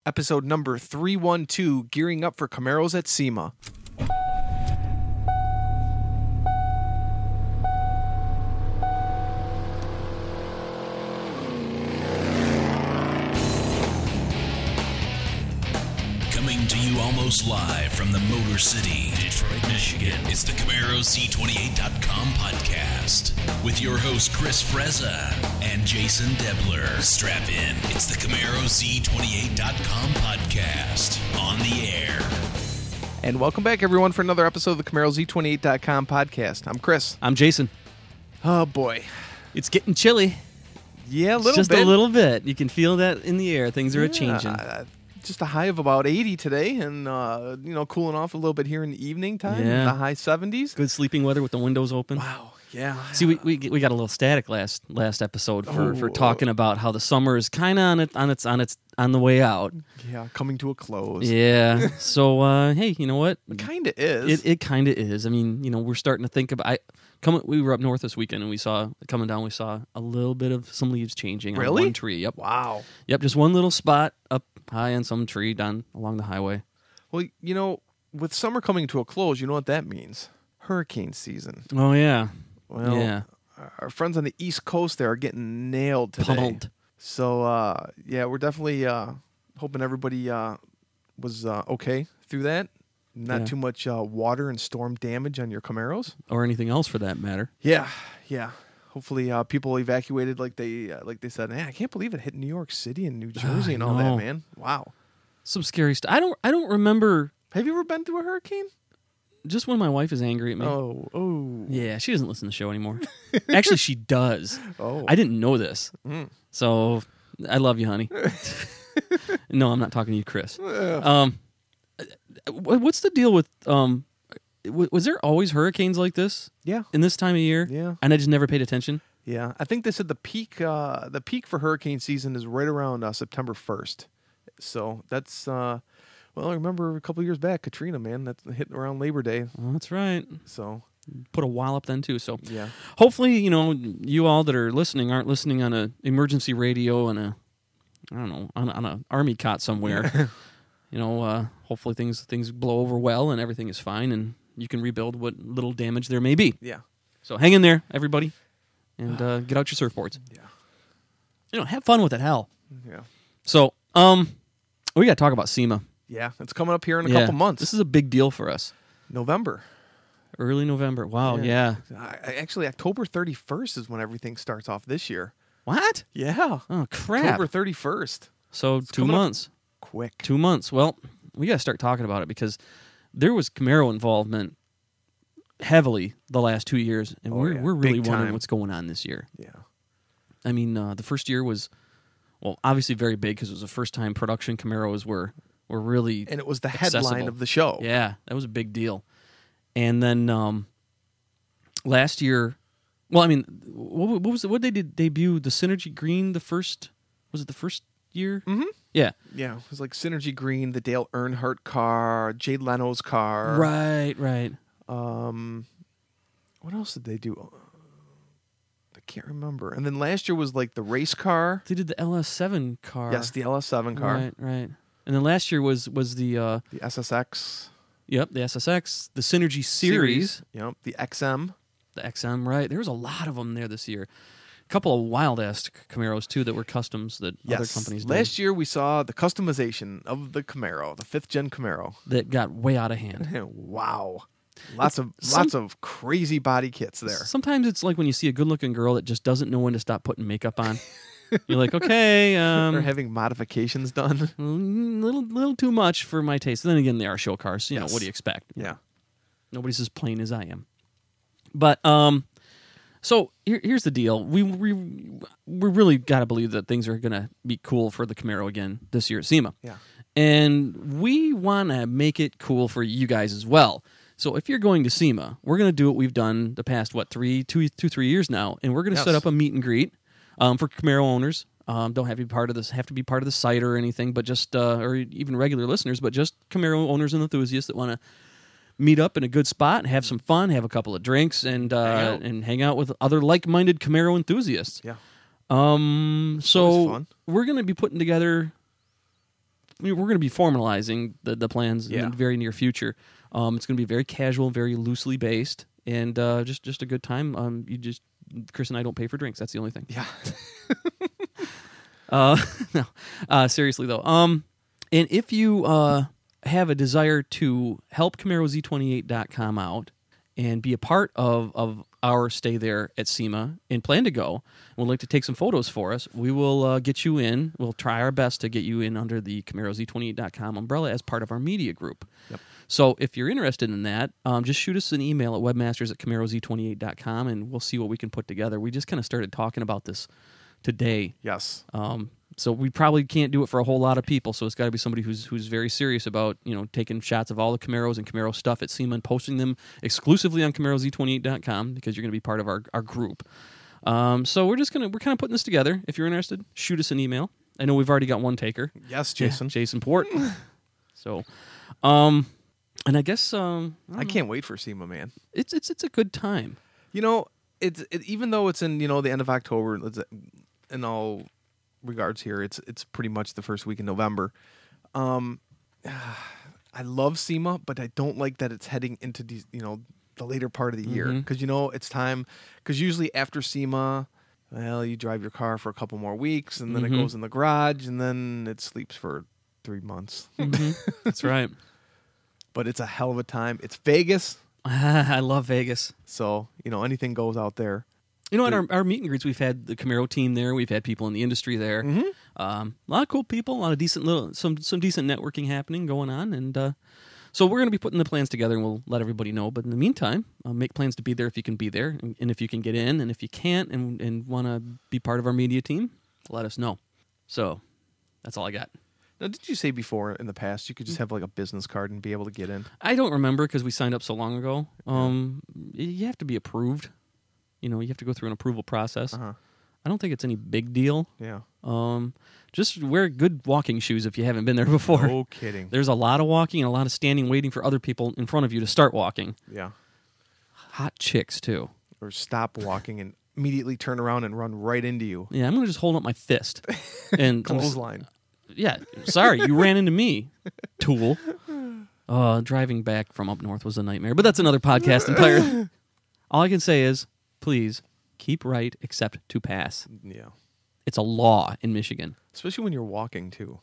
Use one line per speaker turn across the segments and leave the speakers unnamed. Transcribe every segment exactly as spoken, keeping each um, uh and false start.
episode number three twelve, gearing up for Camaros at SEMA.
Coming to you almost live from the Motor City, Detroit, Michigan. It's the Camaro C twenty-eight dot com podcast with your host Chris Frezza and Jason Debler. Strap in. It's the Camaro C twenty-eight dot com podcast on the air.
And welcome back, everyone, for another episode of the Camaro Z twenty-eight dot com podcast. I'm Chris.
I'm Jason.
Oh, boy.
It's getting chilly.
Yeah, a little
Just
bit.
a little bit. You can feel that in the air. Things are
Yeah,
a-changing.
uh, just a high of about eighty today, and, uh, you know, cooling off a little bit here in the evening time.
Yeah.
The high seventies.
Good sleeping weather with the windows open.
Wow. Yeah.
See, we, we we got a little static last last episode for, for
Oh.
talking about how the summer is kind of on it on its on its on the way out.
Yeah, coming to a close.
Yeah. so uh, hey, you know what?
It kind of is.
It it kind of is. I mean, you know, we're starting to think about. I come. We were up north this weekend, and we saw coming down. We saw a little bit of some leaves changing on
Really?
one tree. Yep.
Wow.
Yep. Just one little spot up high on some tree down along the highway.
Well, you know, with summer coming to a close, you know what that means? Hurricane season.
Oh yeah.
Well,
yeah.
our friends on the East Coast there are getting nailed today.
Pummeled.
So, uh, yeah, we're definitely uh, hoping everybody uh, was uh, okay through that. Not
Yeah.
too much uh, water and storm damage on your Camaros.
Or anything else for that matter.
Yeah, yeah. Hopefully, uh, people evacuated like they uh, like they said. Man, I can't believe it hit New York City and New Jersey
I
and all
know.
that, man. Wow.
Some scary stuff. I don't. I don't remember.
Have you ever been through a hurricane?
Just when my wife is angry at me.
Oh, oh,
Yeah, she doesn't listen to the show anymore. Actually, she does.
oh.
I didn't know this.
Mm.
So I love you, honey. No, I'm not talking to you, Chris.
Ugh.
Um, wh- what's the deal with um? w- Was there always hurricanes like this
Yeah,
in this time of year?
yeah.
And I just never paid attention.
Yeah, I think they said the peak uh, the peak for hurricane season is right around uh, September first. So that's uh, well, I remember a couple years back, Katrina, man, that hit around Labor Day.
Well, that's right.
So
Put a wallop then too. So
yeah,
hopefully, you know, you all that are listening aren't listening on a emergency radio and a, I don't know, on, on a army cot somewhere. you know, uh, hopefully things things blow over well and everything is fine and you can rebuild what little damage there may be.
yeah,
So hang in there, everybody, and uh, get out your surfboards.
yeah,
You know, have fun with it, hell.
yeah,
So, um, we got to talk about SEMA.
yeah. It's coming up here in a
Yeah.
couple months.
This is a big deal for us.
November.
Early November. Wow. Yeah.
I, actually, October thirty-first is when everything starts off this year.
What?
Yeah,
Oh crap.
October thirty-first.
so two
coming up
months.
Quick.
Two months. Well, we got to start talking about it because there was Camaro involvement heavily the last two years, and
Oh,
we're
yeah.
we're really
Big
wondering
time.
what's going on this year.
Yeah,
I mean, uh, the first year was, well, obviously very big because it was the first time production Camaros were were really,
and it was the headline
accessible.
of the show.
yeah, that was a big deal. And then um, last year, well, I mean, what, what was it? What they did debut the Synergy Green the first? Was it the first year?
Mhm.
Yeah.
Yeah, it was like Synergy Green, the Dale Earnhardt car, Jay Leno's car.
Right. Right.
Um, what else did they do? I can't remember. And then last year was like the race car.
They did the L S seven car.
Yes, the L S seven car,
Right, right. And then last year was was the uh,
the S S X
yep the S S X, the Synergy series,
Yep, the X M.
the X M. Right, there was a lot of them there this year. A couple of wild ass Camaros too that were customs that other
Yes.
companies did
Last year we saw the customization of the Camaro, the fifth gen Camaro.
that got way out of hand.
Wow, lots of
some-
lots of crazy body kits there.
Sometimes it's like when you see a good looking girl that just doesn't know when to stop putting makeup on. You're like, okay,
They're
um,
having modifications done.
a little little too much for my taste. then again, they are show cars. So, you
Yes.
know, what do you expect?
Yeah.
Nobody's as plain as I am. But um, so here, here's the deal: we we we really got to believe that things are going to be cool for the Camaro again this year at SEMA.
Yeah.
And we want to make it cool for you guys as well. So if you're going to SEMA, we're going to do what we've done the past what three, two, two, three years now, and we're going to
Yes.
set up a meet and greet um, for Camaro owners. Um, don't have to be part of this, have to be part of the site or anything, but just uh, or even regular listeners, but just Camaro owners and enthusiasts that want to meet up in a good spot, have some fun, have a couple of drinks, and uh,
Hang out.
and hang out with other like-minded Camaro enthusiasts.
Yeah.
Um,
always
so
fun.
we're going to be putting together we're going to be formalizing the, the plans in
Yeah.
the very near future. Um, it's going to be very casual, very loosely based, and uh, just just a good time. Um, you just Chris and I don't pay for drinks. That's the only thing.
Yeah.
Uh, no, uh, seriously though. Um, and if you uh, have a desire to help Camaro Z twenty-eight dot com out and be a part of, of our stay there at SEMA and plan to go, and would like to take some photos for us, we will uh, get you in. We'll try our best to get you in under the Camaro Z twenty-eight dot com umbrella as part of our media group.
Yep.
So if you're interested in that, um, just shoot us an email at webmasters at Camaro Z twenty-eight dot com, and we'll see what we can put together. We just kind of started talking about this today.
Yes.
Um, so we probably can't do it for a whole lot of people. So it's got to be somebody who's who's very serious about, you know, taking shots of all the Camaros and Camaro stuff at SEMA and posting them exclusively on Camaro Z twenty-eight dot com, because you're going to be part of our, our group. Um, so we're just gonna we're kind of putting this together. If you're interested, shoot us an email. I know we've already got one taker.
Yes, Jason.
Yeah, Jason Port. So, um, and I guess um, I,
I can't wait for SEMA, man.
It's it's it's a good time.
You know, it's it, even though it's in, you know, the end of October, it's, in all regards here, it's it's pretty much the first week in November. Um, I love SEMA, but I don't like that it's heading into these, you know, the later part of the year,
Mhm.
because you know it's time. Because usually after SEMA, well, you drive your car for a couple more weeks, and then
Mhm.
it goes in the garage, and then it sleeps for three months.
Mhm. That's right.
But it's a hell of a time. It's Vegas,
I love Vegas.
so you know anything goes out there.
You know, at our, our meet and greets, we've had the Camaro team there. We've had people in the industry there.
Mhm.
Um, a lot of cool people. A lot of decent little, some some decent networking happening going on. And uh, so we're going to be putting the plans together, and we'll let everybody know. But in the meantime, uh, make plans to be there if you can be there, and, and if you can get in, and if you can't, and and want to be part of our media team, let us know. So that's all I got.
Now, did you say before in the past you could just have like a business card and be able to get in?
I don't remember because we signed up so long ago. Um, you have to be approved. You know, you have to go through an approval process.
Uh huh.
I don't think it's any big deal.
Yeah.
Um, just wear good walking shoes if you haven't been there before.
No kidding.
There's a lot of walking and a lot of standing waiting for other people in front of you to start walking.
Yeah.
Hot chicks, too.
Or stop walking and immediately turn around and run right into you.
Yeah, I'm going to just hold up my fist. and
Clothesline.
Yeah, sorry, you ran into me, tool. Uh, driving back from up north was a nightmare, but that's another podcast entirely. All I can say is, please, keep right except to pass.
Yeah.
It's a law in Michigan.
Especially when you're walking too.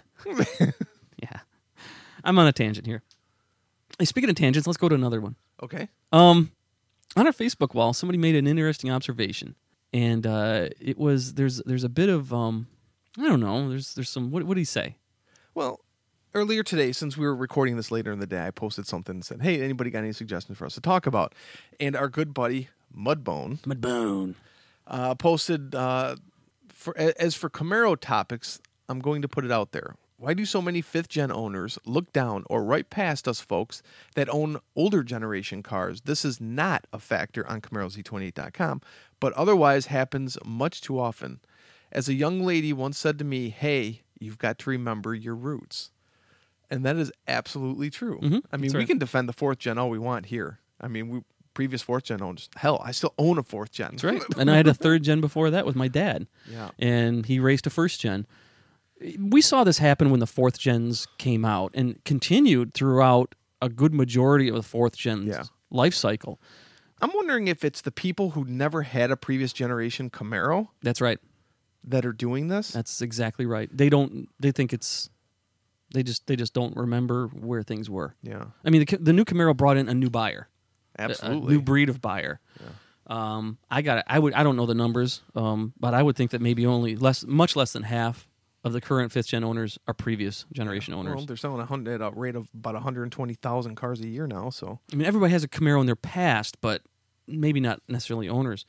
Yeah. I'm on a tangent here. Hey, speaking of tangents, let's go to another one.
Okay.
Um, on our Facebook wall, somebody made an interesting observation, and uh, it was there's there's a bit of um, I don't know. There's there's some what what did he say?
Well, earlier today, since we were recording this later in the day, I posted something and said, "Hey, anybody got any suggestions for us to talk about?" And our good buddy Mudbone
Mudbone.
uh, posted uh, for as for Camaro topics. I'm going to put it out there. Why do so many fifth gen owners look down or right past us folks that own older generation cars? This is not a factor on Camaro Z twenty-eight dot com, but otherwise happens much too often. As a young lady once said to me, "Hey, you've got to remember your roots." And that is absolutely true.
Mm-hmm,
I mean,
that's
we
right.
can defend the fourth gen all we want here. I mean, we previous fourth gen owners. Hell, I still own a fourth gen.
That's right. And I had a third gen before that with my dad.
Yeah.
And he raced a first gen. We saw this happen when the fourth gens came out and continued throughout a good majority of the fourth gen's
Yeah.
life cycle.
I'm wondering if it's the people who never had a previous generation Camaro
That's right.
that are doing this.
That's exactly right. They don't. They think it's. They just. They just don't remember where things were.
Yeah,
I mean, the, the new Camaro brought in a new buyer, a-
absolutely.
a new breed of buyer. Um, I got. I would. I don't know the numbers, um, but I would think that maybe only less, much less than half of the current fifth gen owners are previous generation owners.
Well, they're selling a hundred at a rate of about one hundred twenty thousand cars a year now. So
I mean, everybody has a Camaro in their past, but maybe not necessarily owners.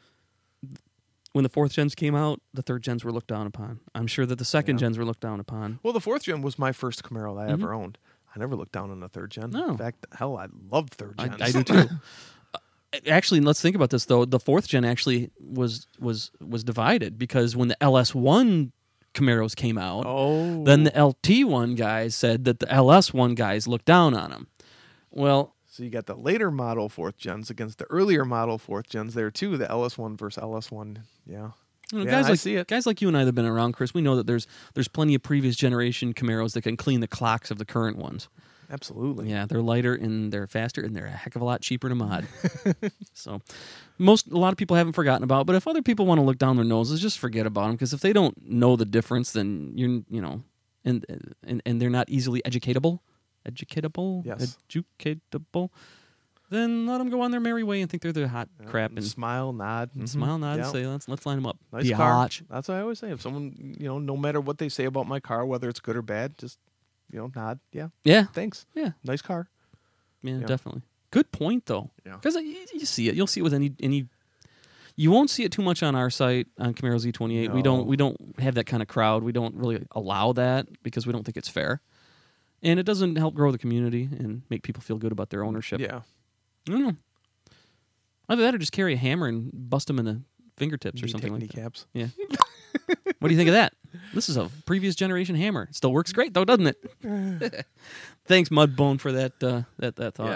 When the fourth gens came out, the third gens were looked down upon. I'm sure that the second
Yeah.
gens were looked down upon.
well, the fourth gen was my first Camaro that I ever owned. I never looked down on the third gen.
Mm-hmm. No.
In fact, hell, I love third
I,
gens.
I do too. Uh, Actually, let's think about this though. The fourth gen actually was was was divided because when the L S one Camaros came out,
oh,
then the L T one guys said that the L S one guys looked down on them. Well,
so you got the later model fourth gens against the earlier model fourth gens there too. The L S one versus L S one. Yeah,
You know,
Yeah,
guys
I
like
see it.
guys like you and I that have been around, Chris. We know that there's there's plenty of previous generation Camaros that can clean the clocks of the current ones.
Absolutely.
Yeah, they're lighter and they're faster and they're a heck of a lot cheaper to mod. So, most a lot of people haven't forgotten about. But if other people want to look down their noses, just forget about them because if they don't know the difference, then you're you know, and and and they're not easily educatable, educatable,
Yes.
educatable. Then let them go on their merry way and think they're the hot crap and
Smile, nod. mhm.
smile, nod,
Yep.
and say let's let's line them up.
Nice car.
Biatch.
That's what I always say. If someone, you know, no matter what they say about my car, whether it's good or bad, just, you know, nod. Yeah.
Yeah,
Thanks.
yeah,
Nice car.
yeah,
Yeah.
definitely. Good point though.
Yeah.
Because you, you see it, you'll see it with any any. You won't see it too much on our site on Camaro Z twenty-eight. We
No.
don't we don't have that kind of crowd. We don't really allow that because we don't think it's fair, and it doesn't help grow the community and make people feel good about their ownership.
Yeah.
I don't know. Either that or just carry a hammer and bust them in the fingertips or
Knee
something
take
like that.
kneecaps.
Yeah. What do you think of that? This is a previous generation hammer. It still works great though, doesn't it? Thanks, Mudbone, for that uh, that that thought.
Yeah.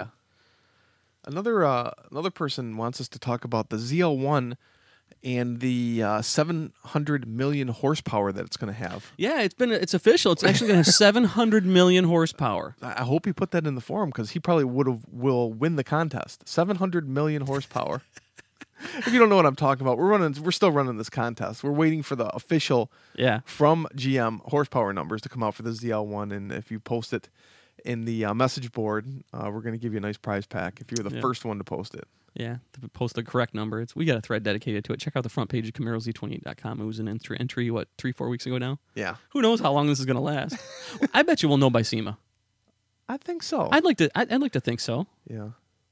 Another uh, another person wants us to talk about the Z L one and the uh, seven hundred million horsepower that it's going to have.
Yeah, it's been it's official. It's actually going to have seven hundred million horsepower.
I I hope he put that in the forum because he probably would have will win the contest. seven hundred million horsepower. If you don't know what I'm talking about, we're running. We're still running this contest. We're waiting for the official
Yeah.
from G M horsepower numbers to come out for the Z L one, and if you post it in the uh, message board, uh, we're going to give you a nice prize pack if you're the
Yeah.
first one to post it.
Yeah, to post the correct number. It's we got a thread dedicated to it. Check out the front page of Camaro Z twenty-eight dot com. It was an entry, entry what three four weeks ago now.
Yeah,
Who knows how long this is going to last? I bet you we'll know by SEMA.
I think so.
I'd like to. I'd, I'd like to think so.
yeah.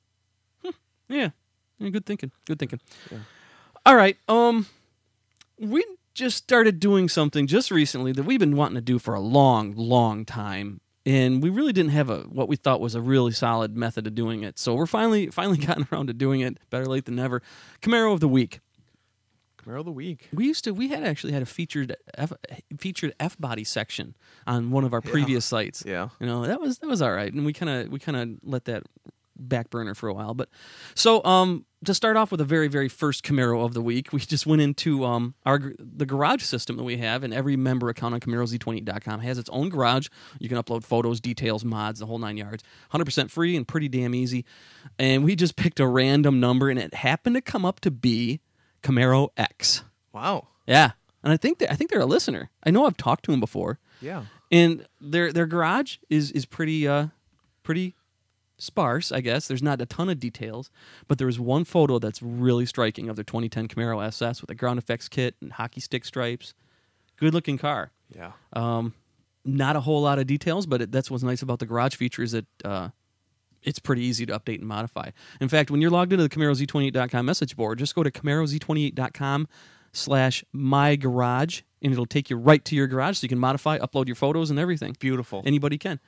Yeah. Yeah, good thinking. Good thinking.
Yeah.
All right. Um, we just started doing something just recently that we've been wanting to do for a long, long time, and we really didn't have a what we thought was a really solid method of doing it. So we're finally finally gotten around to doing it. Better late than never. Camaro of the week.
Camaro of the week.
We used to. We had actually had a featured F, featured F body section on one of our previous sites.
Yeah.
You know, that was that was all right, and we kind of we kind of let that back burner for a while. But so um to start off with the very very first Camaro of the week, we just went into um our the garage system that we have, and every member account on Camaro Z twenty-eight dot com has its own garage. You can upload photos, details, mods, the whole nine yards. one hundred percent free and pretty damn easy. And we just picked a random number, and it happened to come up to be Camaro X.
Wow.
Yeah, and I think that I think they're a listener. I know I've talked to them before.
Yeah.
And their their garage is is pretty uh pretty sparse, I guess. There's not a ton of details, but there was one photo that's really striking of their twenty ten Camaro S S with a ground effects kit and hockey stick stripes. Good looking car.
Yeah.
Um, not a whole lot of details, but it, that's what's nice about the garage feature is that uh, it's pretty easy to update and modify. In fact, when you're logged into the Camaro Z twenty-eight dot com message board, just go to Camaro Z twenty-eight dot com slash my garage, and it'll take you right to your garage so you can modify, upload your photos and everything.
Beautiful.
Anybody can.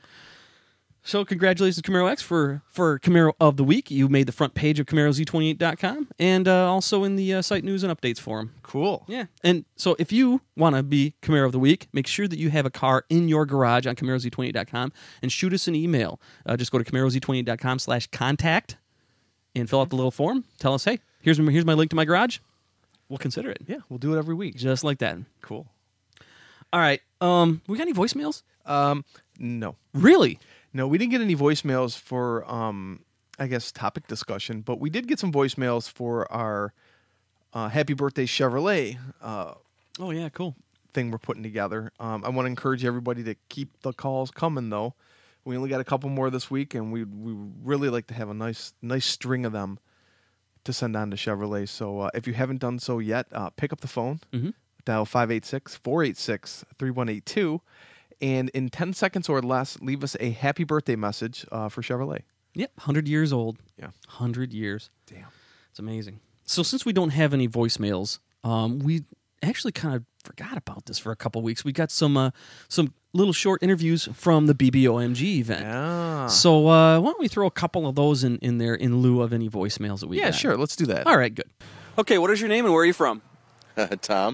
So congratulations, Camaro X, for, for Camaro of the Week. You made the front page of Camaro Z twenty-eight dot com and uh, also in the uh, site news and updates forum.
Cool.
Yeah. And so if you want to be Camaro of the Week, make sure that you have a car in your garage on Camaro Z twenty-eight dot com and shoot us an email. Uh, just go to Camaro Z twenty-eight dot com slash contact and fill out the little form. Tell us, hey, here's my, here's my link to my garage. We'll consider it.
Yeah, we'll do it every week.
Just like that.
Cool.
All right. Um, we got any voicemails?
Um, no.
Really?
No, we didn't get any voicemails for, um, I guess, topic discussion, but we did get some voicemails for our uh, Happy Birthday Chevrolet uh,
Oh, yeah, cool.
thing we're putting together. Um, I want to encourage everybody to keep the calls coming, though. We only got a couple more this week, and we we really like to have a nice nice string of them to send on to Chevrolet. So uh, if you haven't done so yet, uh, pick up the phone,
Mm-hmm.
dial five eight six, four eight six, three one eight two, and in ten seconds or less, leave us a happy birthday message uh, for Chevrolet.
Yep, one hundred years old.
Yeah.
one hundred years.
Damn.
It's amazing. So since we don't have any voicemails, um, we actually kind of forgot about this for a couple weeks. We got some uh, some little short interviews from the B B O M G event.
Yeah.
So uh, why don't we throw a couple of those in, in there in lieu of any voicemails that we
Yeah,
got?
sure. Let's do that.
All right, good. Okay, what is your name and where are you from?
Tom.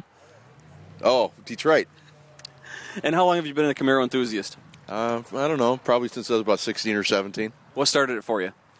Oh, Detroit.
And how long have you been a Camaro enthusiast?
Uh, I don't know. Probably since I was about sixteen or seventeen.
What started it for you?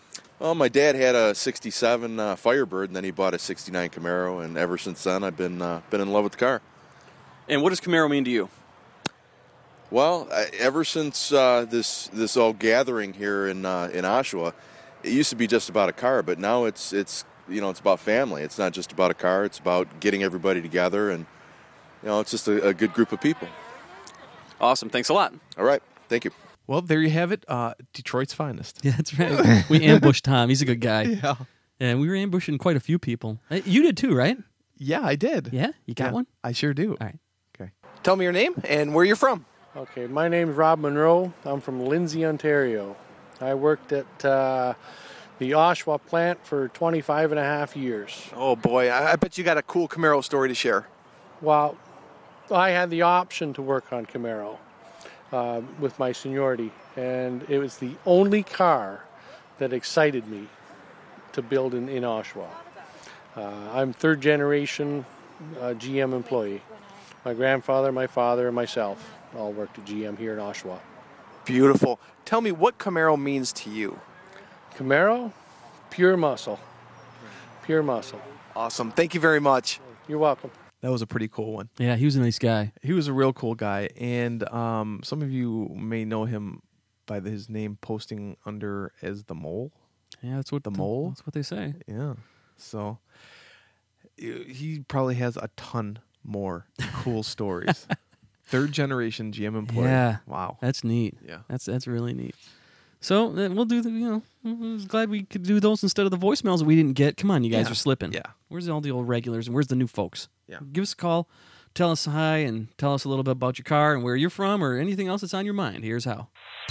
Well, my dad had a sixty-seven uh, Firebird, and then he bought a sixty-nine Camaro, and ever since then I've been uh, been in love with the car.
And what does Camaro mean to you?
Well, I, ever since uh, this this all gathering here in uh, in Oshawa, it used to be just about a car, but now it's it's you know it's about family. It's not just about a car. It's about getting everybody together, and you know it's just a, a good group of people.
Awesome. Thanks a lot.
All right. Thank you.
Well, there you have it. Uh, Detroit's finest.
Yeah, that's right. We ambushed Tom. He's a good guy.
Yeah.
And we were ambushing quite a few people. Uh, You did too, right?
Yeah, I did.
Yeah? You got
Yeah,
one?
I sure do.
All right.
Okay.
Tell me your name and where you're from.
Okay, my name's Rob Monroe. I'm from Lindsay, Ontario. I worked at uh, the Oshawa plant for twenty-five and a half years.
Oh boy, I, I bet you got a cool Camaro story to share.
Well, I had the option to work on Camaro uh, with my seniority, and it was the only car that excited me to build in, in Oshawa. Uh, I'm third generation uh, G M employee. My grandfather, my father, and myself all worked at G M here in Oshawa.
Beautiful. Tell me what Camaro means to you.
Camaro, pure muscle. Pure muscle.
Awesome. Thank you very much.
You're welcome.
That was a pretty cool one.
Yeah, he was a nice guy.
He was a real cool guy, and um, some of you may know him by the, his name posting under as the Mole.
Yeah, that's what
The mole?
That's what they say.
Yeah. So he he probably has a ton more cool stories. Third generation G M employee.
Yeah.
Wow.
That's neat.
Yeah.
That's that's really neat. So uh, we'll do the, you know, I was glad we could do those instead of the voicemails that we didn't get. Come on, you guys
Yeah.
are slipping.
Yeah.
Where's all the old regulars and where's the new folks?
Yeah.
Give us a call, tell us hi, and tell us a little bit about your car and where you're from or anything else that's on your mind. Here's how.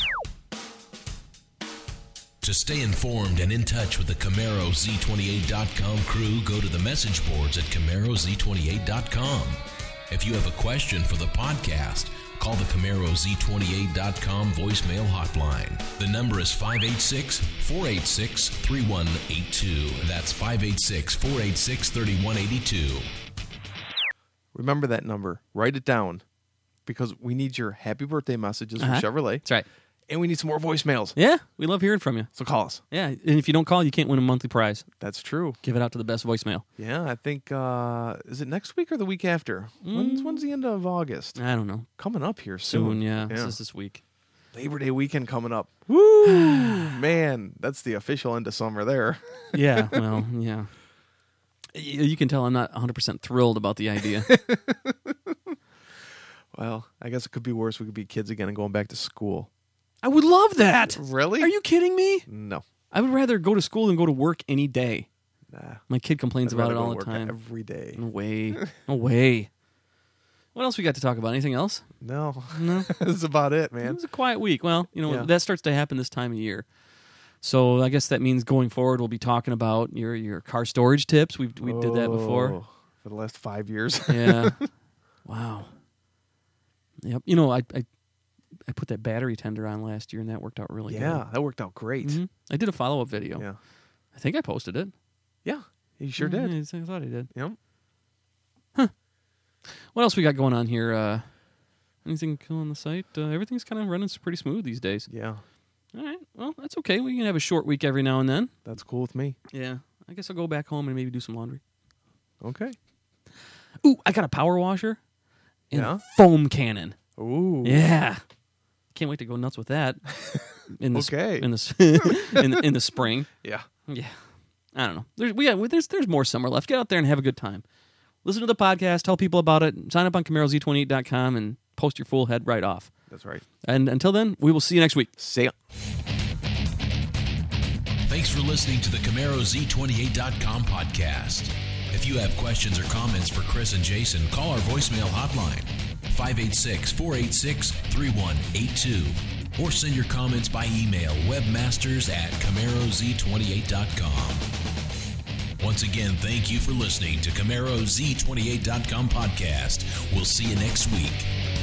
To stay informed and in touch with the Camaro Z twenty-eight dot com crew, go to the message boards at Camaro Z twenty-eight dot com. If you have a question for the podcast, call the Camaro Z twenty-eight dot com voicemail hotline. The number is five eight six, four eight six, three one eight two. That's five eight six, four eight six, three one eight two.
Remember that number. Write it down because we need your happy birthday messages
Uh-huh.
from Chevrolet.
That's right.
And we need some more voicemails.
Yeah, we love hearing from you.
So call us.
Yeah, and if you don't call, you can't win a monthly prize.
That's true.
Give it out to the best voicemail.
Yeah, I think, uh, is it next week or the week after? When's, when's the end of August?
I don't know.
Coming up here soon.
Soon, yeah.
yeah.
This is this week.
Labor Day weekend coming up. Woo! Man, that's the official end of summer there.
Yeah, well, yeah. Y- You can tell I'm not one hundred percent thrilled about the idea.
Well, I guess it could be worse. We could be kids again and going back to school.
I would love that.
Really?
Are you kidding me?
No.
I would rather go to school than go to work any day.
Nah.
My kid complains
I'd
about it
rather go
all
to
the
work
time.
every day.
No way. No way. What else we got to talk about? Anything else?
No.
No.
That's about it,
It
man.
was a quiet week. Well, you know,
Yeah.
that starts to happen this time of year. So I guess that means going forward we'll be talking about your your car storage tips. We we did that before.
Oh, for the last five years.
Yeah. Wow. Yep. You know, I, I I put that battery tender on last year, and that worked out really
yeah, that worked out great.
good. Mhm. I did a follow up video.
Yeah.
I think I posted it.
Yeah, you sure
Yeah,
did.
I thought I did.
Yep.
What else we got going on here? Uh, anything cool on the site? Uh, everything's kind of running pretty smooth these days.
Yeah,
All right. Well, that's okay. We can have a short week every now and then.
that's cool with me.
Yeah. I guess I'll go back home and maybe do some laundry.
Okay.
Ooh, I got a power washer and
Yeah?
a foam cannon.
Ooh.
Yeah. Can't wait to go nuts with that. In the sp-
Okay.
in the s- in the, in the spring.
Yeah.
Yeah. I don't know. There's we got, there's there's more summer left. Get out there and have a good time. Listen to the podcast, tell people about it, sign up on Camaro Z twenty-eight dot com and post your full head right off.
That's right.
And until then, we will see you next week.
See ya.
Thanks for listening to the Camaro Z twenty-eight dot com podcast. If you have questions or comments for Chris and Jason, call our voicemail hotline, five eight six, four eight six, three one eight two, or send your comments by email, webmasters at Camaro Z twenty-eight dot com. Once again, thank you for listening to Camaro Z twenty-eight dot com podcast. We'll see you next week.